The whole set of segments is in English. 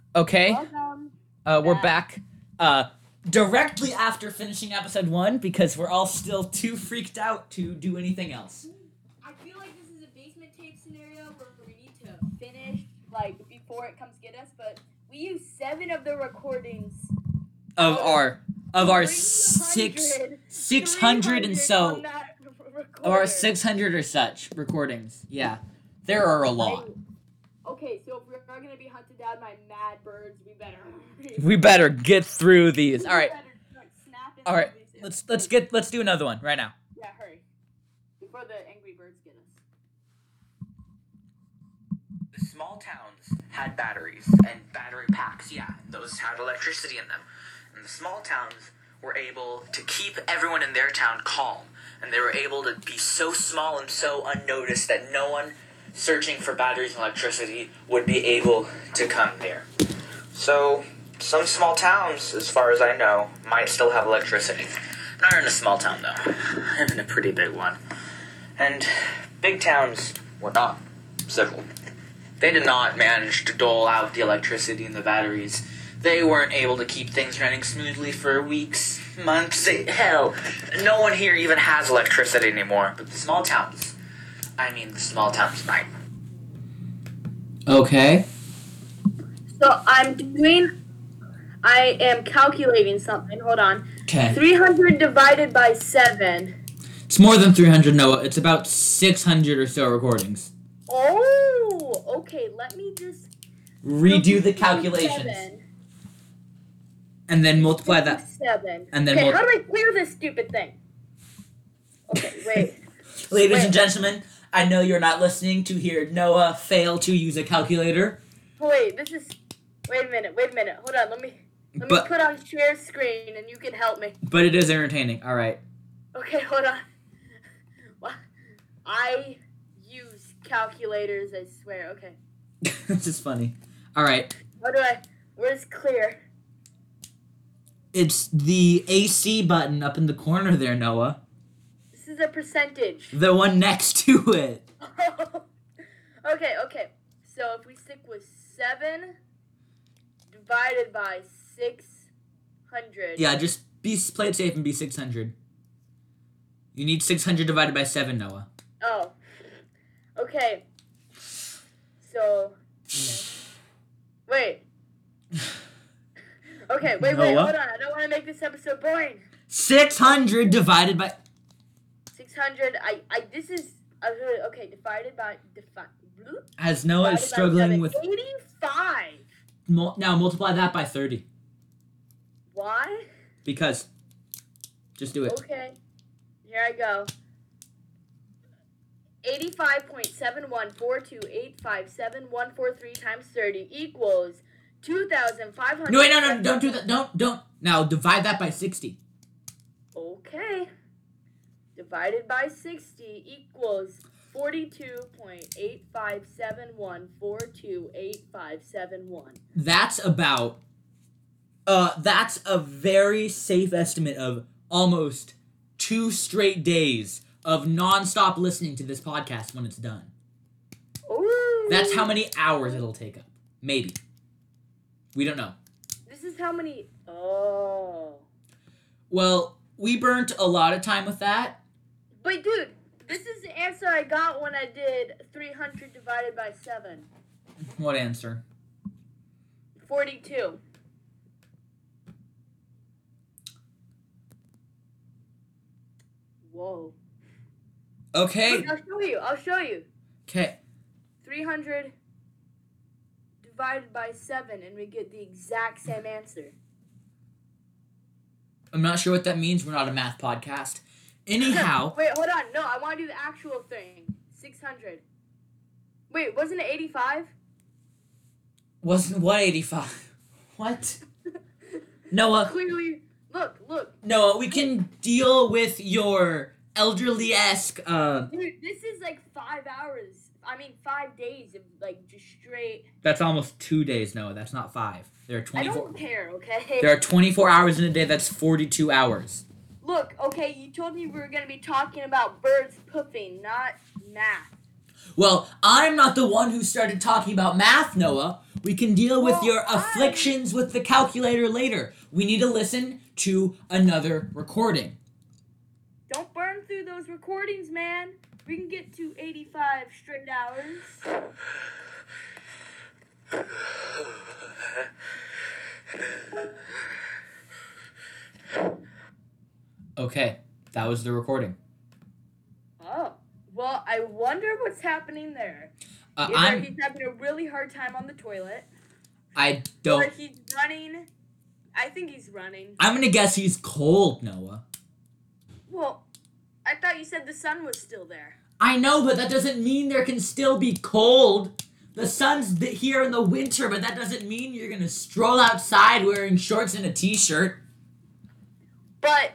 Okay, Welcome we're back. back. Directly after finishing episode 1 because we're all still too freaked out to do anything else. I feel like this is a basement tape scenario where we need to finish like before it comes get us, but we use 7 of the recordings Of out our 300 600 and so on that of recorder. our 600 or such recordings. Yeah, there are a lot. Okay, so if we're not gonna be hunted down by mad birds, we better. We better get through these. All We right, better start snapping all right. these Let's do another one right now. Yeah, hurry before the angry birds get us. The small towns had batteries and battery packs, yeah, those had electricity in them. And the small towns were able to keep everyone in their town calm. And they were able to be so small and so unnoticed that no one searching for batteries and electricity would be able to come there. So, some small towns, as far as I know, might still have electricity. Not in a small town, though. I'm in a pretty big one. And big towns were not civil. They did not manage to dole out the electricity and the batteries. They weren't able to keep things running smoothly for weeks, months, hell. No one here even has electricity anymore. But the small towns might. Okay. So I am calculating something. Hold on. Okay. 300 divided by 7. It's more than 300, Noah. It's about 600 or so recordings. Oh, okay. Let me just Redo the calculations. 7. And then multiply that. 7. And then okay, how do I clear this stupid thing? Okay, wait. Ladies and gentlemen, I know you're not listening to hear Noah fail to use a calculator. Wait a minute. Hold on, let me put on share screen and you can help me. But it is entertaining. All right. Okay, hold on. I use calculators, I swear. Okay. This is funny. All right. Where's clear? It's the AC button up in the corner there, Noah. This is a percentage. The one next to it. Okay. So if we stick with 7 divided by 600. Yeah, just play it safe and be 600. You need 600 divided by 7, Noah. Oh. Okay. So. Wait. Okay, wait, hold on. I don't want to make this episode boring. 600 divided by... 600, this is... Okay, divided by... As Noah is struggling with... 85! Now multiply that by 30. Why? Because. Just do it. Okay. Here I go. 85.7142857143 times 30 equals 2,500. No, wait, no, don't do that. Don't. Now divide that by 60. Okay. Divided by 60 equals 42.8571428571. That's about. That's a very safe estimate of almost 2 straight days of non-stop listening to this podcast when it's done. Ooh. That's how many hours it'll take up. Maybe. We don't know. This is how many... Oh. Well, we burnt a lot of time with that. But dude, this is the answer I got when I did 300 divided by 7. What answer? 42. Whoa. Okay. Look, I'll show you. Okay. 300 divided by 7 and we get the exact same answer. I'm not sure what that means. We're not a math podcast. Anyhow. Wait, hold on. No, I want to do the actual thing. 600. Wait, wasn't it 85? Wasn't what 85? What? Noah. Clearly, look. Noah, we can deal with your elderly-esque, Dude, this is like 5 hours. 5 days of like just straight. That's almost 2 days, Noah. That's not 5. There are 24. I don't care, okay? There are 24 hours in a day. That's 42 hours. Look, okay, you told me we were going to be talking about birds pooping, not math. Well, I'm not the one who started talking about math, Noah. We can deal with Well, your afflictions with the calculator later. We need to listen to another recording. Don't burn through those recordings, man. We can get to 85 straight hours. Okay, that was the recording. Oh, well, I wonder what's happening there. Either I'm. he's having a really hard time on the toilet, I or don't. he's running. I think he's running. I'm gonna guess he's cold, Noah. Well, I thought you said the sun was still there. I know, but that doesn't mean there can still be cold. The sun's here in the winter, but that doesn't mean you're gonna stroll outside wearing shorts and a t-shirt. But,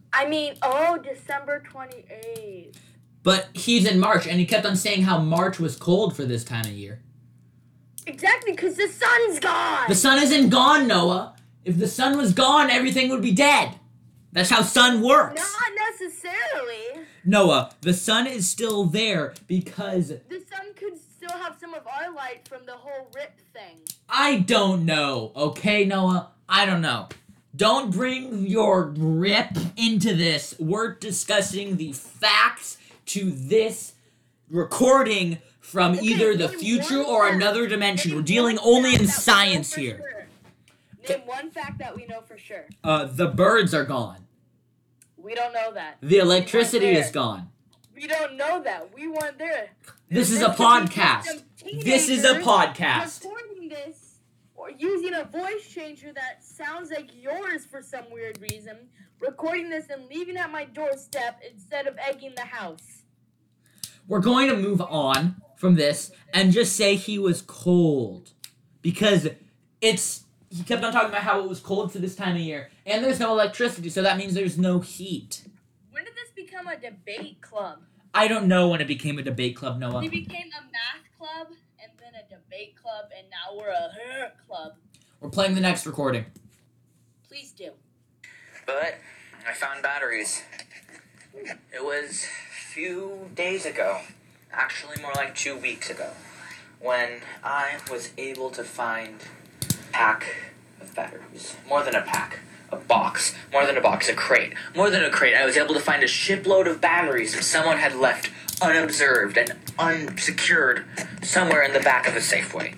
December 28th. But he's in March, and he kept on saying how March was cold for this time of year. Exactly, because the sun's gone! The sun isn't gone, Noah. If the sun was gone, everything would be dead. That's how sun works. Not necessarily. Noah, the sun is still there because... The sun could still have some of our light from the whole rip thing. I don't know, okay, Noah? I don't know. Don't bring your rip into this. We're discussing the facts to this recording from either the future or another dimension. We're dealing only in science here. Name one fact that we know for sure. The birds are gone. We don't know that. The electricity We weren't is gone. We don't know that. We weren't there. This is a There could be podcast. some This is a teenagers podcast. Recording this or using a voice changer that sounds like yours for some weird reason. Recording this and leaving at my doorstep instead of egging the house. We're going to move on from this and just say he was cold. Because he kept on talking about how it was cold for this time of year. And there's no electricity, so that means there's no heat. When did this become a debate club? I don't know when it became a debate club, Noah. We became a math club and then a debate club and now we're a club. We're playing the next recording. Please do. But I found batteries. It was a few days ago, actually more like 2 weeks ago, when I was able to find a pack of batteries. More than a pack. A box. More than a box. A crate. More than a crate. I was able to find a shipload of batteries that someone had left unobserved and unsecured somewhere in the back of a Safeway.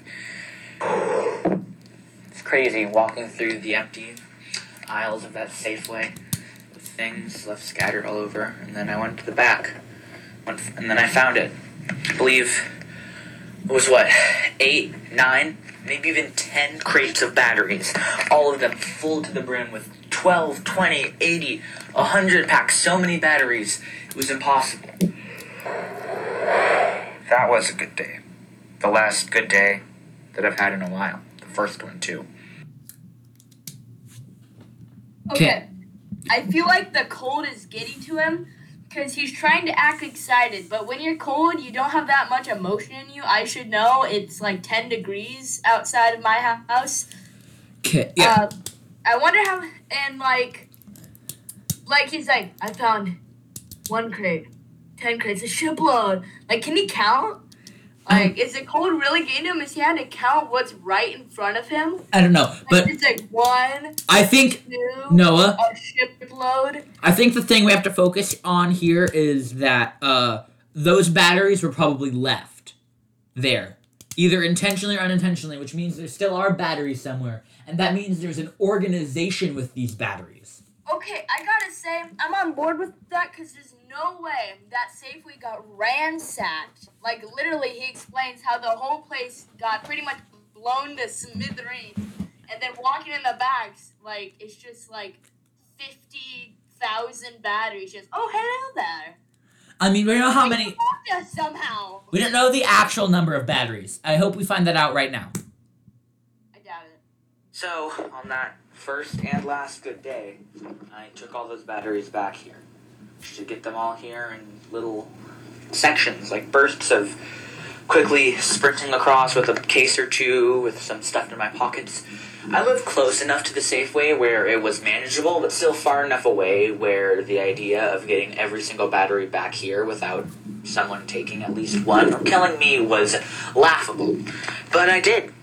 It's crazy walking through the empty aisles of that Safeway with things left scattered all over. And then I went to the back. And then I found it. I believe it was 8, 9, maybe even 10 crates of batteries. All of them full to the brim with 12, 20, 80, 100 packs. So many batteries. It was impossible. That was a good day. The last good day that I've had in a while. The first one, too. Okay. I feel like the cold is getting to him because he's trying to act excited. But when you're cold, you don't have that much emotion in you. I should know it's like 10 degrees outside of my house. Okay, yeah. I wonder how, and like he's like, I found 1 crate, 10 crates, a shipload. Like, can he count? Like, is the cold really getting him? Is he having to count what's right in front of him? I don't know, but It's like 1, I think, 2, Noah, a shipload. I think the thing we have to focus on here is that those batteries were probably left there, either intentionally or unintentionally, which means there still are batteries somewhere, and that means there's an organization with these batteries. Okay, I gotta say, I'm on board with that because there's no way that Safeway got ransacked. Like, literally, he explains how the whole place got pretty much blown to smithereens. And then walking in the bags, like, it's just like 50,000 batteries. Just, oh, hello there. I mean, we don't know how They many. found us somehow. We don't know the actual number of batteries. I hope we find that out right now. I doubt it. So, on that first and last good day, I took all those batteries back here. To get them all here in little sections, like bursts of quickly sprinting across with a case or two with some stuff in my pockets. I live close enough to the Safeway where it was manageable, but still far enough away where the idea of getting every single battery back here without someone taking at least one or killing me was laughable. But I did.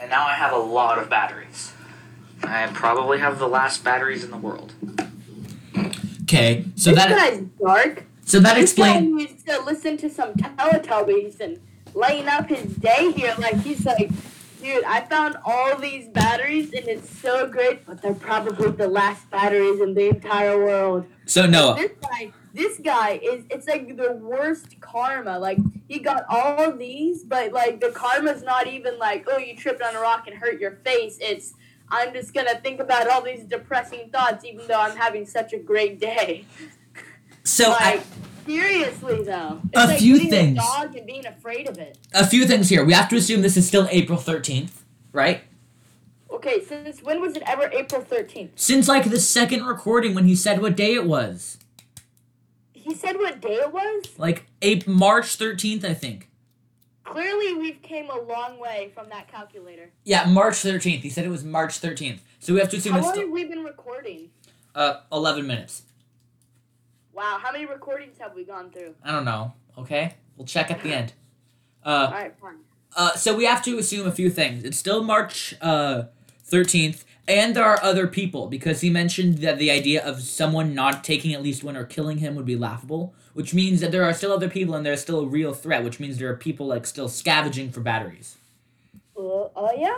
And now I have a lot of batteries. I probably have the last batteries in the world. Okay, so This that guy's dark. so that This guy explains. needs to listen to some Teletubbies and lighten up his day here. Like, he's like, dude, I found all these batteries and it's so great, but they're probably the last batteries in the entire world. So Noah, This guy it's like the worst karma. Like, he got all of these, but like the karma's not even like, oh, you tripped on a rock and hurt your face. It's, I'm just gonna think about all these depressing thoughts even though I'm having such a great day. so Like, seriously though. It's A like few getting things. a dog and being afraid of it. a few things here. We have to assume this is still April 13th, right? Okay, since when was it ever April 13th? Since like the second recording when he said what day it was. He said what day it was? Like March 13th, I think. Clearly we've came a long way from that calculator. Yeah, March 13th. He said it was March 13th. So we have to assume How it's long still have we been recording? 11 minutes. Wow, how many recordings have we gone through? I don't know. Okay? We'll check at the end. Alright, fine. So we have to assume a few things. It's still March 13th, and there are other people, because he mentioned that the idea of someone not taking at least one or killing him would be laughable, which means that there are still other people and there's still a real threat, which means there are people like still scavenging for batteries. Yeah?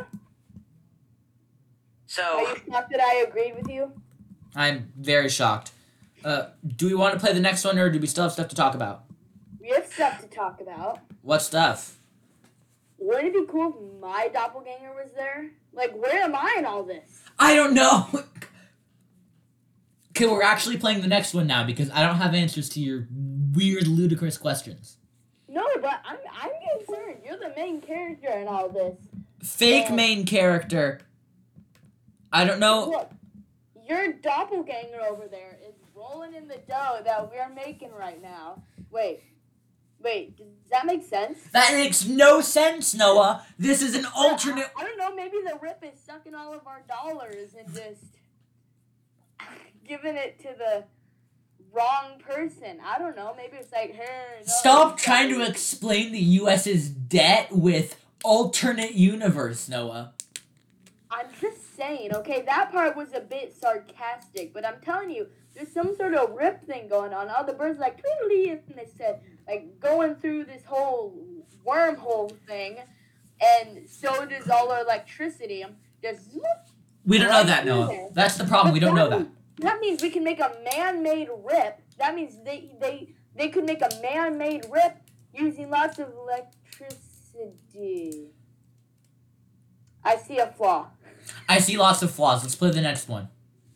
So, Are you shocked that I agreed with you? I'm very shocked. Do we want to play the next one, or do we still have stuff to talk about? We have stuff to talk about. What stuff? Wouldn't it be cool if my doppelganger was there? Like, where am I in all this? I don't know! Okay, we're actually playing the next one now, because I don't have answers to your weird, ludicrous questions. No, but I'm concerned. You're the main character in all this. Fake main character. I don't know. Look, your doppelganger over there is rolling in the dough that we're making right now. Wait, does that make sense? That makes no sense, Noah. This is an alternate. I don't know, maybe the Rip is sucking all of our dollars and just giving it to the wrong person. I don't know, maybe it's like, hey, no, Stop trying to explain the U.S.'s debt with alternate universe, Noah. I'm just saying, okay, that part was a bit sarcastic, but I'm telling you, there's some sort of Rip thing going on. All the birds like, tweedly, and they said, like, going through this whole wormhole thing, and so does all our electricity. Just We don't know right that, through Noah. there. That's the problem. We don't know that. That means we can make a man-made Rip. That means they could make a man-made Rip using lots of electricity. I see a flaw. I see lots of flaws. Let's play the next one.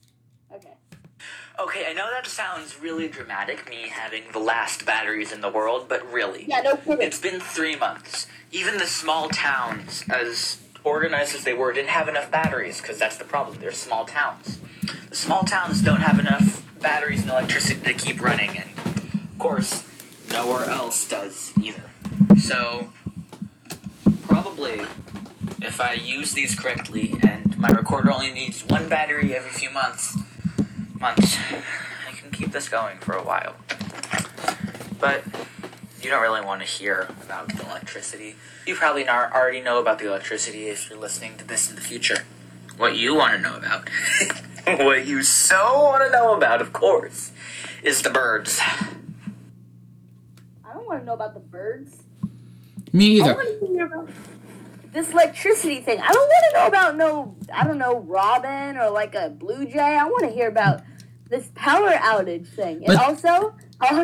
okay, I know that sounds really dramatic, me having the last batteries in the world, but really, Yeah, no kidding. it's been 3 months. Even the small towns, as organized as they were, didn't have enough batteries, because that's the problem. They're small towns. The small towns don't have enough batteries and electricity to keep running, and of course, nowhere else does either. So, probably, if I use these correctly, and my recorder only needs one battery every few months, I can keep this going for a while. But you don't really want to hear about the electricity. You probably already know about the electricity if you're listening to this in the future. What you want to know about, what you so want to know about, of course, is the birds. I don't want to know about the birds. Me I either. want to hear about this electricity thing. I don't want to know about robin or like a blue jay. I want to hear about this power outage thing. And But- also,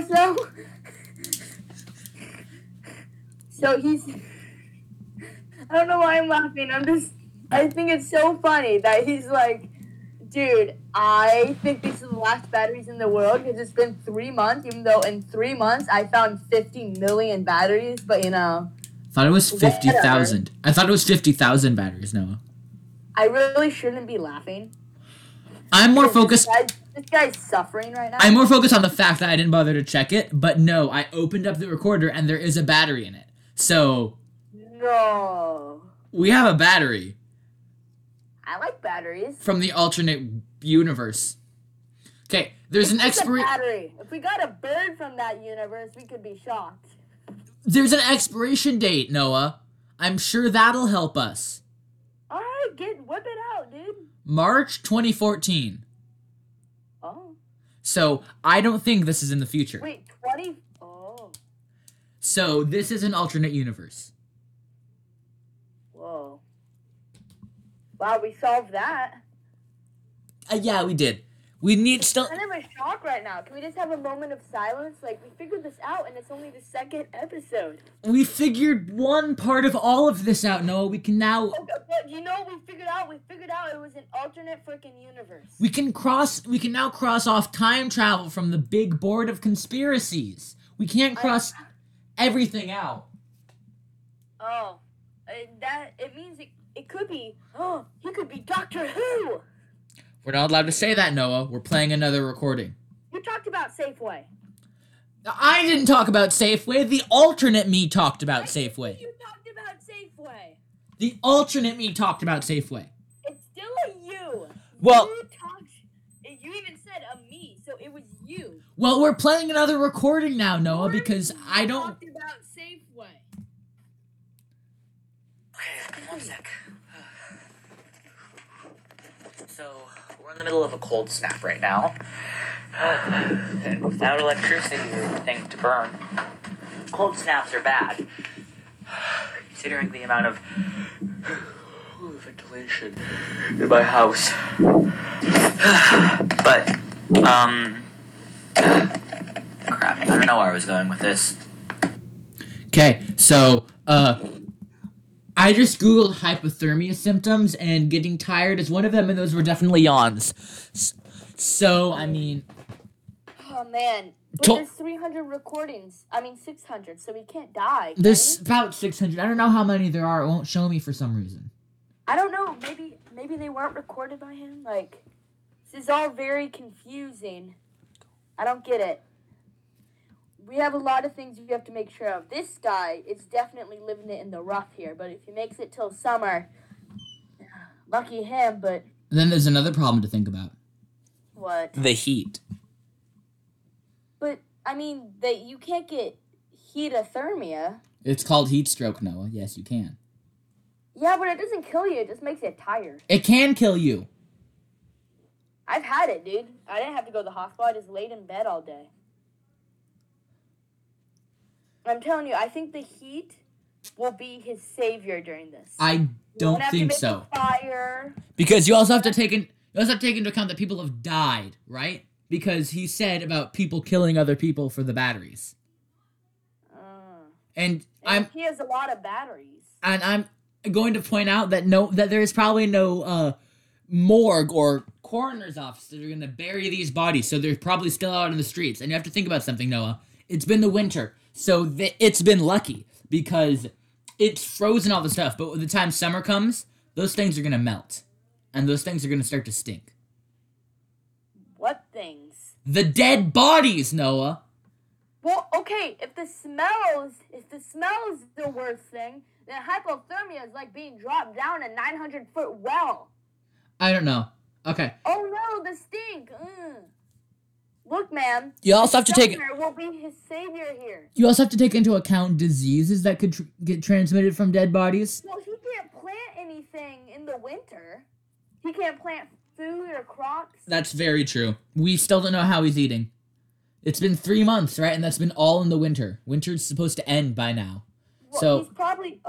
so he's, I don't know why I'm laughing. I think it's so funny that he's like, dude, I think these are the last batteries in the world because it's been 3 months, even though in 3 months I found 50 million batteries, but I thought it was 50,000. I thought it was 50,000 batteries, Noah. I really shouldn't be laughing. I'm more focused. This guy's suffering right now. I'm more focused on the fact that I didn't bother to check it, but no, I opened up the recorder and there is a battery in it. So No. we have a battery I like batteries. from the alternate universe. Okay, there's an It's a expiration. battery. If we got a bird from that universe, we could be shocked. There's an expiration date, Noah. I'm sure that'll help us. Alright, whip it out, dude. March 2014. Oh. So I don't think this is in the future. Wait, 20? Oh. So this is an alternate universe. Whoa. Wow, we solved that. Yeah, we did. We need still. I'm in shock right now. Can we just have a moment of silence? Like, we figured this out, and it's only the second episode. We figured one part of all of this out, Noah. We can now. But you know what we figured out? We figured out it was an alternate freaking universe. We can now cross off time travel from the big board of conspiracies. We can't cross everything out. Oh, it means it could be. Oh, he could be Doctor Who. We're not allowed to say that, Noah. We're playing another recording. You talked about Safeway. I didn't talk about Safeway. The alternate me talked about Safeway. You talked about Safeway. The alternate me talked about Safeway. It's still a you. Well, you even said a me, so it was you. Well, we're playing another recording now, Noah, because I don't. Talked about Safeway. Okay, one sec. So, we're in the middle of a cold snap right now. And without electricity or anything to burn, cold snaps are bad. Considering the amount of ventilation in my house. But, crap, I don't know where I was going with this. Okay, so, I just googled hypothermia symptoms, and getting tired is one of them, and those were definitely yawns. So, I mean... Oh, man. But there's 300 recordings. 600, so we can't die. There's about 600. I don't know how many there are. It won't show me for some reason. I don't know. Maybe they weren't recorded by him. Like, this is all very confusing. I don't get it. We have a lot of things we have to make sure of. This guy is definitely living it in the rough here, but if he makes it till summer, lucky him, but... Then there's another problem to think about. What? The heat. But, you can't get heatothermia. It's called heat stroke, Noah. Yes, you can. Yeah, but it doesn't kill you. It just makes you tired. It can kill you. I've had it, dude. I didn't have to go to the hospital. I just laid in bed all day. I'm telling you, I think the heat will be his savior during this. I don't think so. Fire. Because you also have to take into account that people have died, right? Because he said about people killing other people for the batteries. And he has a lot of batteries. And I'm going to point out that there's probably no morgue or coroner's office that are going to bury these bodies, so they're probably still out in the streets. And you have to think about something, Noah. It's been the winter. So it's been lucky because it's frozen all the stuff. But by the time summer comes, those things are going to melt. And those things are going to start to stink. What things? The dead bodies, Noah. Well, okay, if the smell is the worst thing, then hypothermia is like being dropped down a 900-foot well. I don't know. Okay. Oh no, the stink. Look, man. You also have to take. Will be his savior here. You also have to take into account diseases that could get transmitted from dead bodies. Well, he can't plant anything in the winter. He can't plant food or crops. That's very true. We still don't know how he's eating. It's been 3 months, right? And that's been all in the winter. Winter's supposed to end by now. Well, so he's probably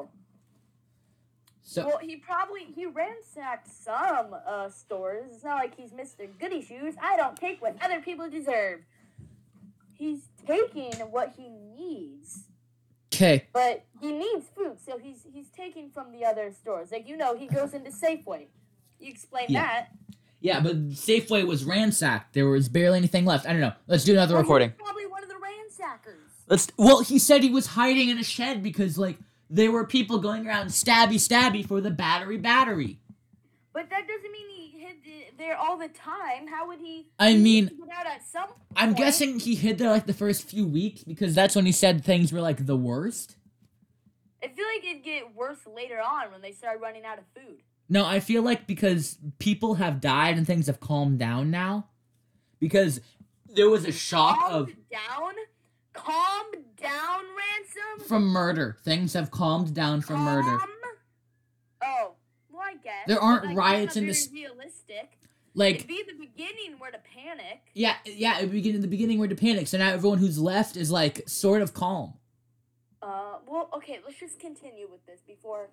he ransacked some stores. It's not like he's Mr. Goody Shoes. I don't take what other people deserve. He's taking what he needs. Okay. But he needs food, so he's taking from the other stores. Like, he goes into Safeway. You explain that. Yeah, but Safeway was ransacked. There was barely anything left. I don't know. Let's do another recording. He's probably one of the ransackers. Well, he said he was hiding in a shed because, there were people going around stabby for the battery. But that doesn't mean he hid there all the time. How would he... get out at some point? I'm guessing he hid there, the first few weeks because that's when he said things were, the worst. I feel like it'd get worse later on when they start running out of food. No, I feel like because people have died and things have calmed down now. Because there was a shock of... Calm down, Ransom? From murder. Things have calmed down from murder. Oh. There aren't Like, riots that's not in very this. Realistic. Like, It'd be the beginning where to panic. yeah, it would begin in the beginning where to panic. So now everyone who's left is like sort of calm. Well, okay, let's just continue with this before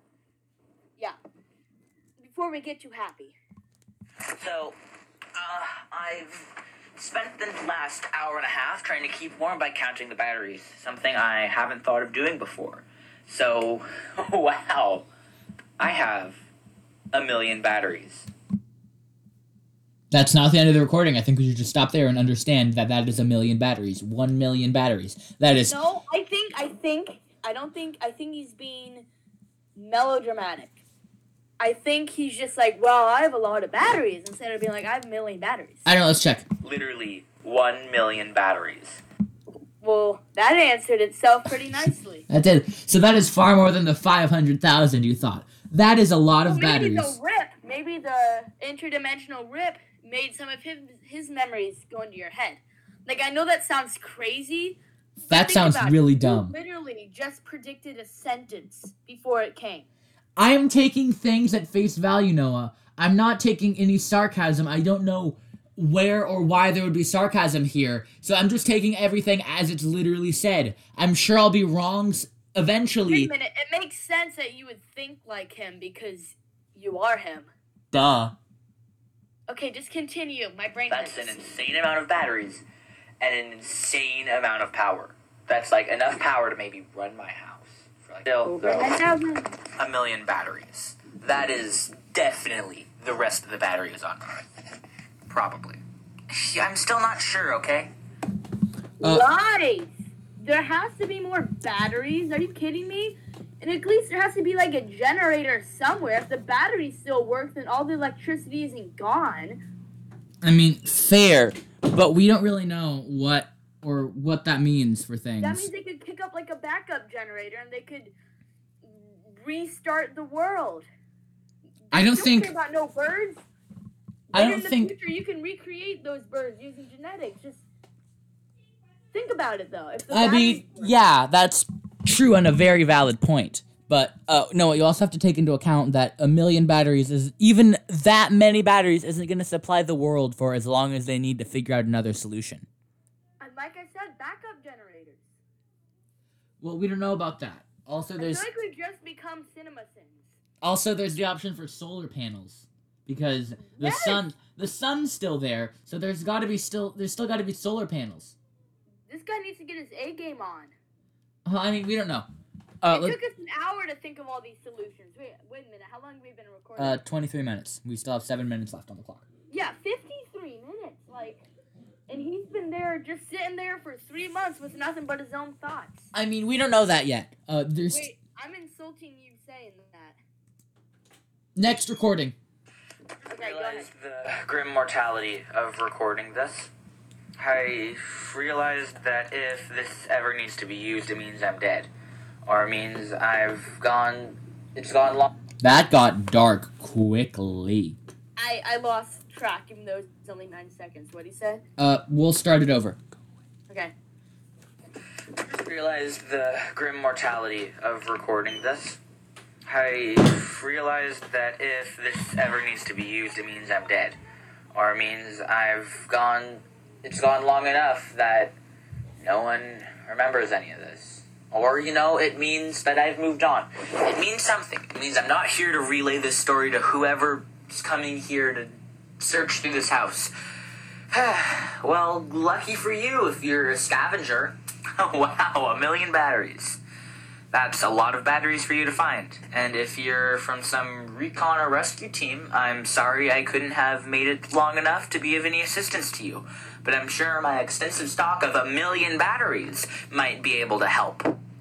we get too happy. So, I've spent the last hour and a half trying to keep warm by counting the batteries, something I haven't thought of doing before. So, wow, I have 1,000,000 batteries. That's not the end of the recording. I think we should just stop there and understand that that is 1,000,000 batteries. 1,000,000 batteries. That is. No, I think he's being melodramatic. I think he's just like, well, I have a lot of batteries, instead of being like, I have 1,000,000 batteries. I don't know. Let's check. Literally 1,000,000 batteries. Well, that answered itself pretty nicely. That did. So that is far more than the 500,000 you thought. That is a lot of batteries. Maybe the interdimensional rip made some of his memories go into your head. Like, I know that sounds crazy. That sounds really dumb. You literally just predicted a sentence before it came. I am taking things at face value, Noah. I'm not taking any sarcasm. I don't know where or why there would be sarcasm here. So I'm just taking everything as it's literally said. I'm sure I'll be wrong eventually. Wait a minute. It makes sense that you would think like him because you are him. Duh. Okay, just continue. My brain That's hurts. an insane amount of batteries and an insane amount of power. That's like enough power to maybe run my house. For like, still, though, 1,000,000 batteries. That is definitely the rest of the batteries on Earth. Probably. I'm still not sure, okay? Lies! There has to be more batteries. Are you kidding me? And at least there has to be like a generator somewhere. If the battery still works, then all the electricity isn't gone. I mean, fair, but we don't really know what that means for things. That means they could pick up like a backup generator and they could restart the world. I don't think. Care about no birds. I don't in the think. future, you can recreate those birds using genetics. Just think about it, though. If the I mean, batteries work. yeah, that's true and a very valid point. But no, you also have to take into account that 1,000,000 batteries is even that many batteries isn't going to supply the world for as long as they need to figure out another solution. And like I said, backup generators. Well, we don't know about that. Also, I there's feel like we've just become CinemaSins. there's the option for solar panels because Yes! the sun's still there, so there's still got to be solar panels. This guy needs to get his A game on. I mean, we don't know. It took us an hour to think of all these solutions. Wait a minute. How long have we been recording? 23 minutes. We still have 7 minutes left on the clock. Yeah, 53 minutes. And he's been there, just sitting there for 3 months with nothing but his own thoughts. I mean, we don't know that yet. Wait, I'm insulting you saying that. Next recording. Okay, go ahead. Realized the grim mortality of recording this. I realized that if this ever needs to be used, it means I'm dead. Or it means it's gone long. That got dark quickly. I lost track, even though it's only 9 seconds. What'd he say? We'll start it over. Okay. Realized the grim mortality of recording this. I realized that if this ever needs to be used, it means I'm dead. Or it means it's gone long enough that no one remembers any of this. Or, it means that I've moved on. It means something. It means I'm not here to relay this story to whoever's coming here to search through this house. Well, lucky for you if you're a scavenger. Wow, 1,000,000 batteries. That's a lot of batteries for you to find. And if you're from some recon or rescue team, I'm sorry I couldn't have made it long enough to be of any assistance to you. But I'm sure my extensive stock of 1,000,000 batteries might be able to help.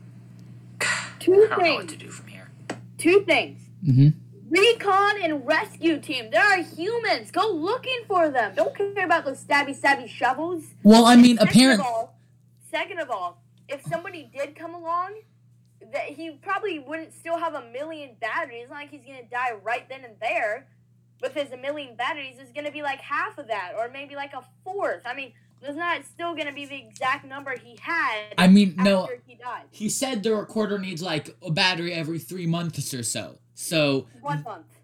I don't know what to do from here. 2 things. Mm-hmm. Recon and rescue team. There are humans. Go looking for them. Don't care about those stabby shovels. Well, I mean, apparently... Second of all, if somebody did come along, that he probably wouldn't still have 1,000,000 batteries. It's not like he's going to die right then and there. With his 1,000,000 batteries, it's going to be like half of that, or maybe like a fourth. I mean, it's not still going to be the exact number he had I mean, after no, he died. he said the recorder needs like a battery every 3 months or so. So 1 month.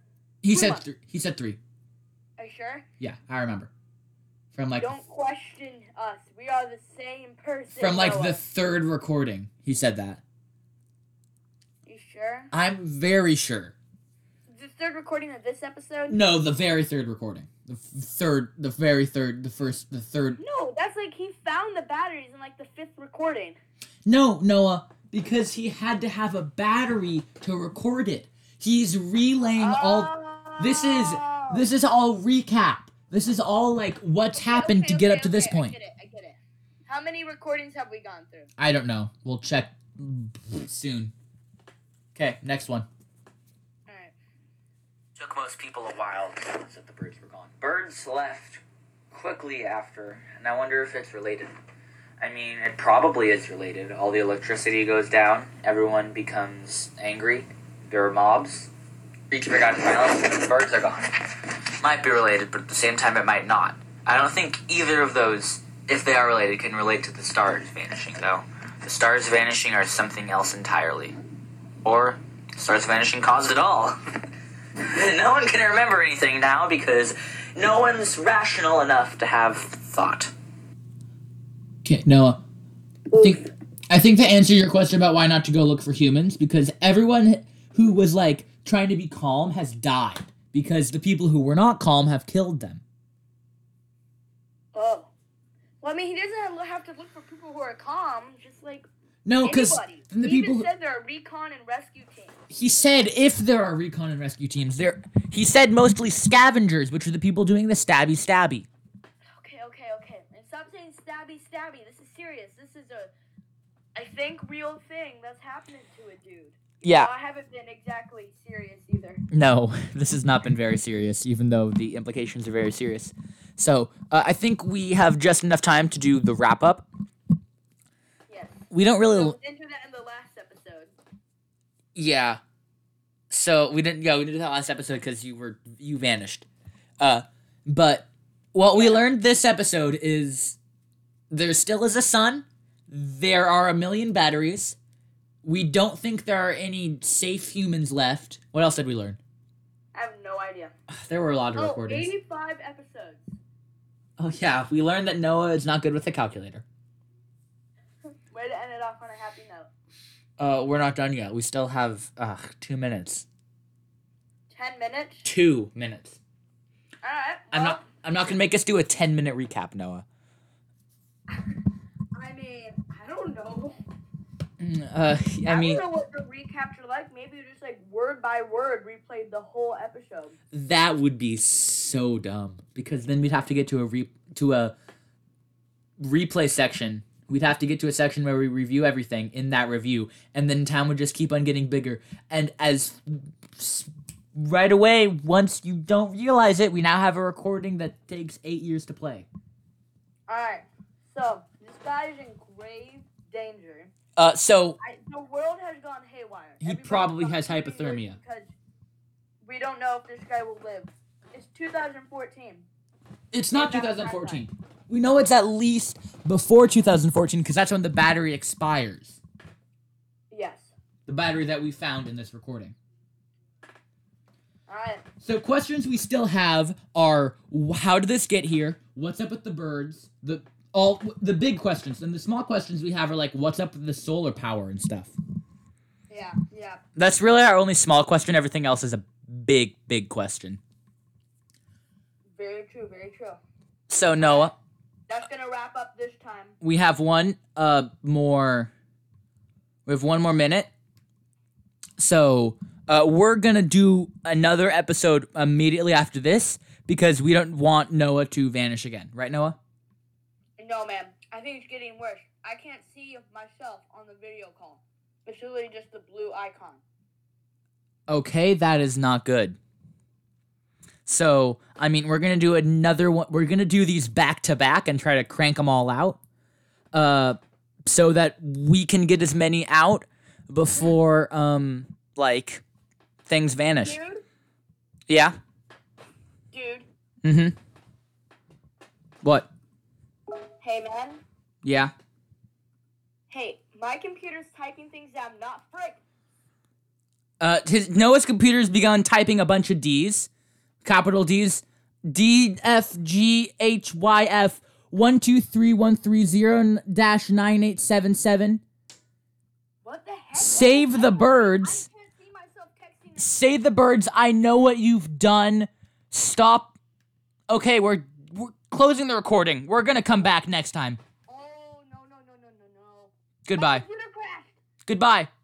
He 3 said months. he said 3. Are you sure? Yeah, I remember. From like Don't question us. We are the same person. from like Noah. the 3rd recording. He said that. You sure? I'm very sure. The 3rd recording of this episode? No, the very 3rd recording. The very 3rd, the 3rd. No, that's like he found the batteries in like the 5th recording. No, Noah, because he had to have a battery to record it. He's relaying all. This is all recap. This is all like what's happened to get up to this point. I get it. How many recordings have we gone through? I don't know. We'll check soon. Okay, next one. Alright. Took most people a while to notice that the birds were gone. Birds left quickly after, and I wonder if it's related. I mean, it probably is related. All the electricity goes down, everyone becomes angry, there are mobs, creature forgotten violence, and the birds are gone. Might be related, but at the same time it might not. I don't think either of those, if they are related, can relate to the stars vanishing, though. The stars vanishing are something else entirely. Or, stars vanishing caused it all. No one can remember anything now because no one's rational enough to have thought. Okay, Noah. I think to answer your question about why not to go look for humans, because everyone who was like trying to be calm has died. Because the people who were not calm have killed them. Oh. Well, I mean, he doesn't have to look for people who are calm, just like No, because anybody. the He people even said there are recon and rescue teams. he said if there are recon and rescue teams, he said mostly scavengers, which are the people doing the stabby. Okay. And stop saying stabby. This is serious. This is I think, real thing that's happening to a dude. Yeah. I haven't been exactly serious either. No, this has not been very serious, even though the implications are very serious. So, I think we have just enough time to do the wrap-up. Yes. We don't really... So, into that in the last episode. Yeah. So, we didn't do that last episode because you vanished. But what we learned this episode is there still is a sun, there are 1 million batteries, we don't think there are any safe humans left. What else did we learn? I have no idea. There were a lot of recordings. 85 episodes. Oh, yeah. We learned that Noah is not good with a calculator. Way to end it off on a happy note. We're not done yet. We still have 2 minutes. 10 minutes? 2 minutes. Alright. I'm not gonna make us do a 10-minute recap, Noah. I mean, I don't know. I mean, don't know what the recaps are like. Maybe you just like word by word replayed the whole episode. that would be so dumb because then we'd have to get to a replay section. We'd have to get to a section where we review everything in that review, and then time would just keep on getting bigger. And right away, once you don't realize it, we now have a recording that takes 8 years to play. Alright, so this guy is in grave danger. The world has gone haywire. He Everybody's probably gone has crazy hypothermia. Because we don't know if this guy will live. It's 2014. It's not Yeah, that's 2014. We know it's at least before 2014 because that's when the battery expires. Yes. The battery that we found in this recording. Alright. So questions we still have are how did this get here? What's up with the birds? The big questions, and the small questions we have are like what's up with the solar power and stuff. Yeah. That's really our only small question. Everything else is a big question. Very true. So Noah, That's gonna wrap up this time. we have one more minute. So we're gonna do another episode immediately after this because we don't want Noah to vanish again, right, Noah? No, man. I think it's getting worse. I can't see myself on the video call. It's literally just the blue icon. Okay, that is not good. So, I mean, we're going to do another one. We're going to do these back to back and try to crank them all out. So that we can get as many out before, things vanish. Dude? Yeah? Dude? Mm-hmm. What? Hey, man? Yeah? Hey, my computer's typing things down, not frick. Noah's computer's begun typing a bunch of D's. capital D's, DFGHYF 123130-9877. What the heck? Save the birds. I can't see myself texting. Save the birds. I know what you've done. Stop. Okay, we're closing the recording. We're gonna come back next time. Oh, no. Goodbye. My computer crashed. Goodbye.